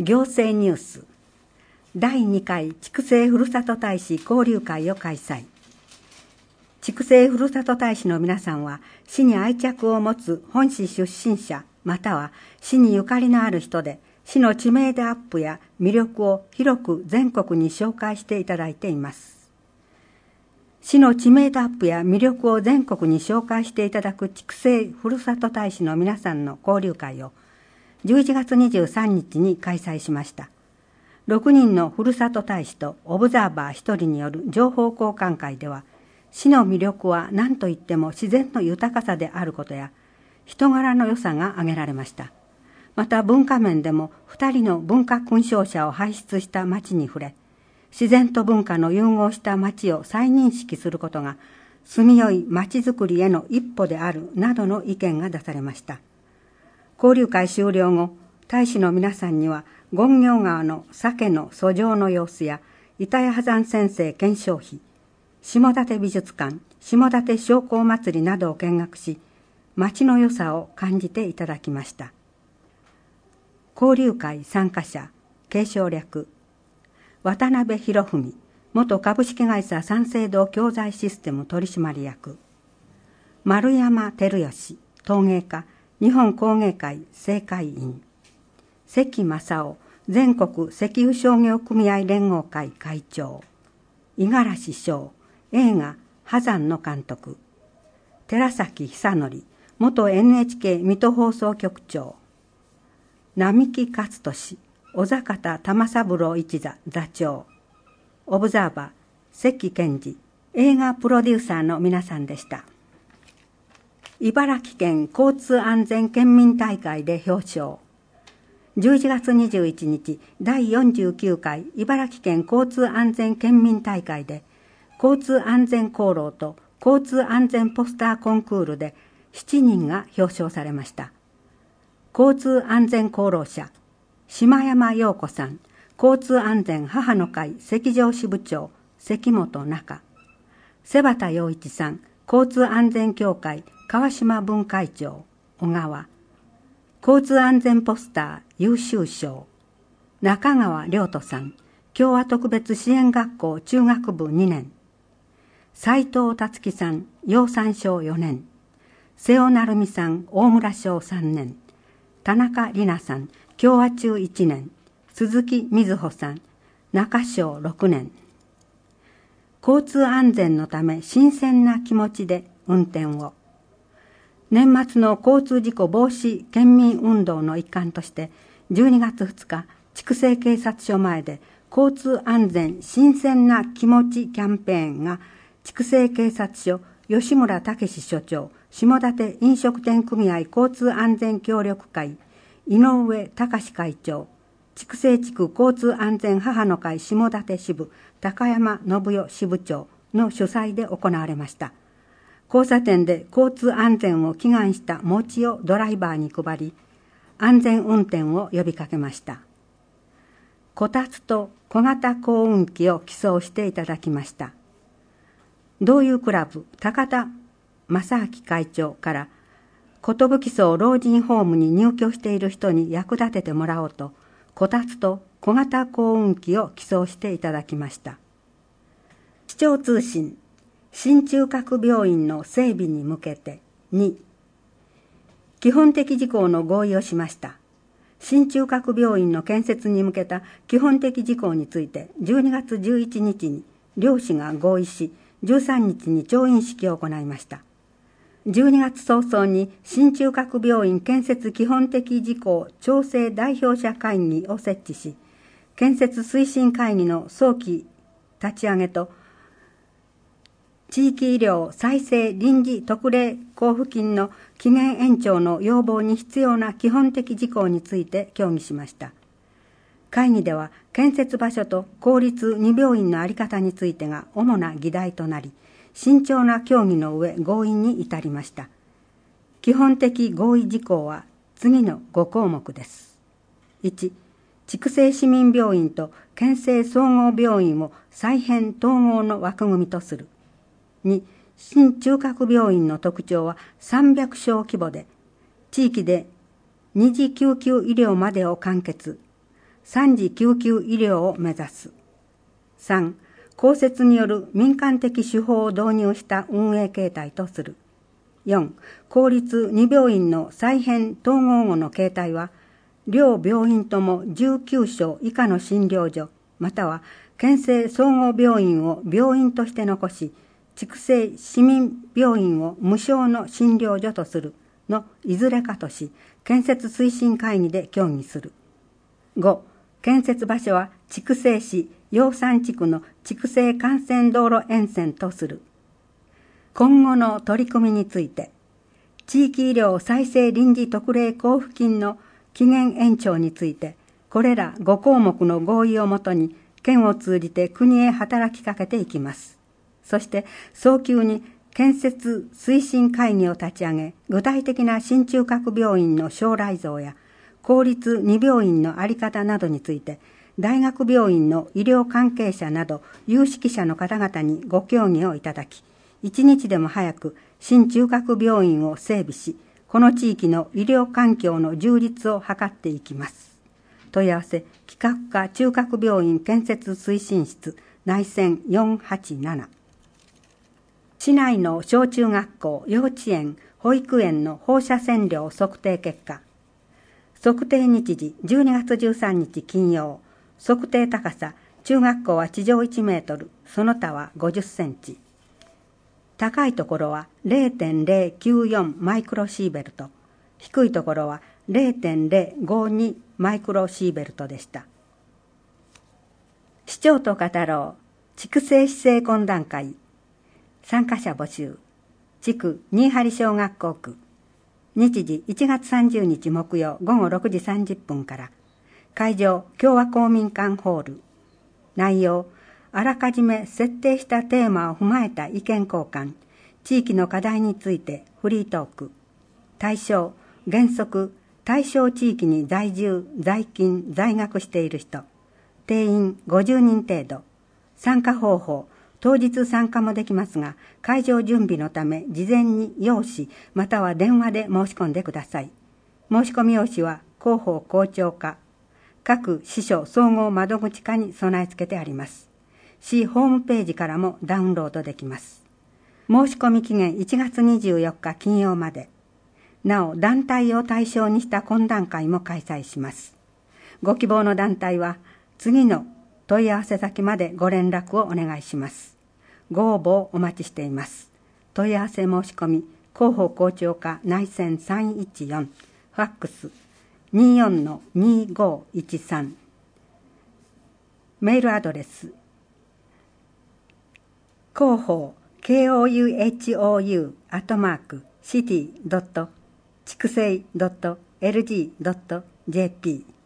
行政ニュース第2回筑西ふるさと大使交流会を開催。筑西ふるさと大使の皆さんは、市に愛着を持つ本市出身者または市にゆかりのある人で、市の知名度アップや魅力を広く全国に紹介していただいています。市の知名度アップや魅力を全国に紹介していただく筑西ふるさと大使の皆さんの交流会を11月23日に開催しました。6人のふるさと大使とオブザーバー1人による情報交換会では、市の魅力は何といっても自然の豊かさであることや、人柄の良さが挙げられました。また文化面でも2人の文化勲章者を輩出した町に触れ、自然と文化の融合した町を再認識することが、住みよい町づくりへの一歩であるなどの意見が出されました。交流会終了後、大使の皆さんには、権行川の鮭の遡上の様子や、板谷波山先生顕彰碑、下館美術館、下館商工祭りなどを見学し、町の良さを感じていただきました。交流会参加者、継承略、渡辺博文、元株式会社三省堂教材システム取締役、丸山照義、陶芸家、日本工芸会正会員、関正夫、全国石油商業組合連合会会長、五十嵐翔、映画波山の監督、寺崎久則、元 NHK 水戸放送局長、並木勝利、小坂田玉三郎一座座長、オブザーバー関健二、映画プロデューサーの皆さんでした。茨城県交通安全県民大会で表彰。11月21日、第49回茨城県交通安全県民大会で、交通安全功労と交通安全ポスターコンクールで7人が表彰されました。交通安全功労者、島山陽子さん、交通安全母の会赤城支部長、関本中、瀬端陽一さん、交通安全協会川島分会長、小川、交通安全ポスター優秀賞、中川亮斗さん、共和特別支援学校中学部2年、斉藤達樹さん、養蚕賞4年、瀬尾成美さん、大村賞3年、田中里奈さん、共和中1年、鈴木瑞穂さん、中賞6年。交通安全のため新鮮な気持ちで運転を。年末の交通事故防止県民運動の一環として、12月2日、筑西警察署前で交通安全新鮮な気持ちキャンペーンが、筑西警察署吉村武署長、下館飲食店組合交通安全協力会井上隆会長、筑西地区交通安全母の会下館支部高山信代支部長の主催で行われました。交差点で交通安全を祈願した餅をドライバーに配り、安全運転を呼びかけました。こたつと小型幸運機を寄贈していただきました。同友クラブ高田正明会長から、寿荘老人ホームに入居している人に役立ててもらおうと、こたつと小型幸運機を寄贈していただきました。市長通信、新中核病院の整備に向けて2、基本的事項の合意をしました。新中核病院の建設に向けた基本的事項について12月11日に両市が合意し、13日に調印式を行いました。12月早々に新中核病院建設基本的事項調整代表者会議を設置し、建設推進会議の早期立ち上げと、地域医療再生臨時特例交付金の期限延長の要望に必要な基本的事項について協議しました。会議では建設場所と公立2病院の在り方についてが主な議題となり、慎重な協議の上合意に至りました。基本的合意事項は次の5項目です。1、筑西市民病院と県政総合病院を再編統合の枠組みとする。2、新中核病院の特徴は300床規模で、地域で二次救急医療までを完結、 3次救急医療を目指す。3、公設による民間的手法を導入した運営形態とする。4、公立2病院の再編統合後の形態は、両病院とも19床以下の診療所、または県政総合病院を病院として残し、地区制市民病院を無償の診療所とするのいずれかとし、建設推進会議で協議する。5、建設場所は筑西市陽山地区の筑西幹線道路沿線とする。今後の取り組みについて、地域医療再生臨時特例交付金の期限延長について、これら5項目の合意をもとに、県を通じて国へ働きかけていきます。そして、早急に建設推進会議を立ち上げ、具体的な新中核病院の将来像や、公立2病院の在り方などについて、大学病院の医療関係者など有識者の方々にご協議をいただき、一日でも早く新中核病院を整備し、この地域の医療環境の充実を図っていきます。問い合わせ、企画課中核病院建設推進室内線487。市内の小中学校、幼稚園、保育園の放射線量測定結果。測定日時12月13日金曜。測定高さ、中学校は地上1メートル、その他は50センチ。高いところは 0.094 マイクロシーベルト、低いところは 0.052 マイクロシーベルトでした。市長と語ろう、地区制市政懇談会。参加者募集。地区新張小学校区。日時1月30日木曜午後6時30分から。会場、共和公民館ホール。内容、あらかじめ設定したテーマを踏まえた意見交換、地域の課題についてフリートーク。対象、原則、対象地域に在住、在勤、在学している人。定員50人程度。参加方法、当日参加もできますが、会場準備のため事前に用紙または電話で申し込んでください。申し込み用紙は広報校長課、各支所総合窓口課に備え付けてあります。市ホームページからもダウンロードできます。申し込み期限1月24日金曜まで。なお、団体を対象にした懇談会も開催します。ご希望の団体は次の問い合わせ先までご連絡をお願いします。ご応募をお待ちしています。問い合わせ申し込み、広報校長課内線314、ファックス 24-2513。メールアドレス、広報 KOUHOU@city.chikusei.lg.jp